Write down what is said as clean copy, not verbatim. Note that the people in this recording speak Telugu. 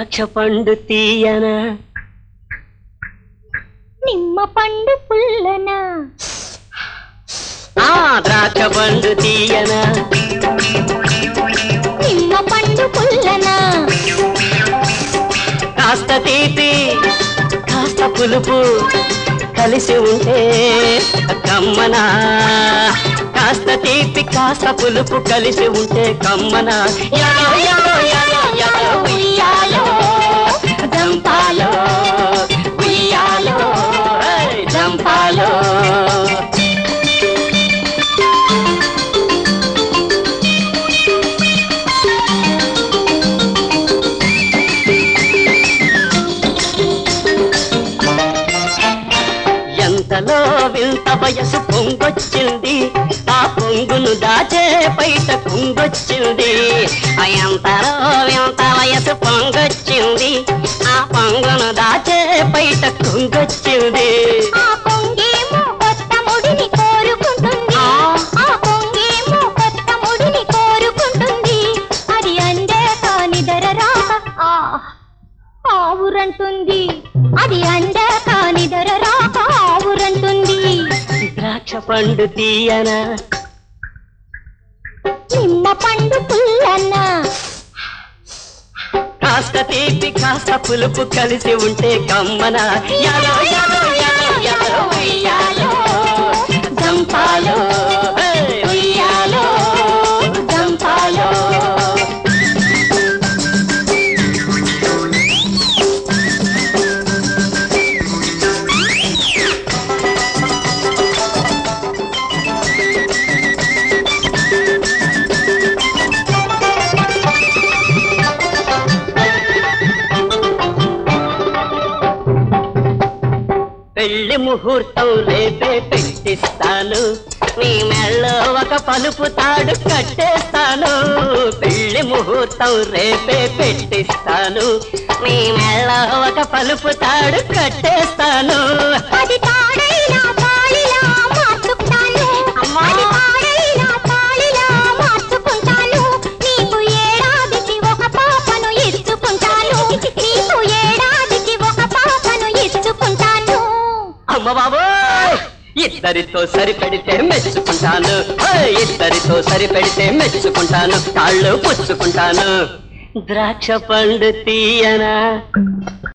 ద్రాక్ష పండు తీయనా నిమ్మ పండు పుల్లనా ద్రాక్ష పండు తీయనా నిమ్మ పండు పుల్లనా కాస్త తీపి కాస్త పులుపు కలిసి ఉంటే కమ్మనా కాస్త తీపి కాస్త పులుపు కలిసి ఉంటే కమ్మనా యాలో యాలో యాలో యాలో ఉయ్యాలో జంపాలో ఉయ్యాలో జంపాలో ఎంతలో వింత వయసు పొంగొచ్చింది ఆ పొంగును దాచే బయట కుంగొచ్చింది ఎంతలో వింత వయసు పొంగొచ్చింది ఆ పొంగును దాచే బయట కుంగొచ్చింది ఆ పొంగేమో కొత్త ముడిని కోరుకుంటుంది ఆ పొంగేమో కొత్త ముడిని కోరుకుంటుంది అది అందే కాని దరరాక ఆవురంటుంది అది అందే కాని దరరాక ఆవురంటుంది ద్రాక్ష పండు తీయనా నిమ్మ పండు పుల్లనా కాస్త తీపి కాస్త పులుపు కలిసి ఉంటే కమ్మనా యాలో యాలో యాలో యాలో ఉయ్యాలో జంపాలో ఉయ్యాలో జంపాలో పెళ్లి ముహూర్తం రేపే పెట్టిస్తాను నీ మెళ్ళో ఒక పలుపు తాడు కట్టేస్తాను పెళ్లి ముహూర్తం రేపే పెట్టిస్తాను నీ మెళ్ళో ఒక పలుపు తాడు కట్టేస్తాను అది తాడైనా తాళిలా మార్చుకుంటాను అది తాడైనా తాళిలా మార్చుకుంటాను నీకు ఏడాదికి ఒక పాపను ఇచ్చుకుంటాను నీకు ఏడాదికి ఒక పాపను ఇచ్చుకుంటాను అమ్మ బాబోయ్ ఇద్దరితో సరిపెడితే మెచ్చుకుంటాను ఇద్దరితో సరిపెడితే మెచ్చుకుంటాను కాళ్ళు పుచ్చుకుంటాను ద్రాక్ష పండు తీయనా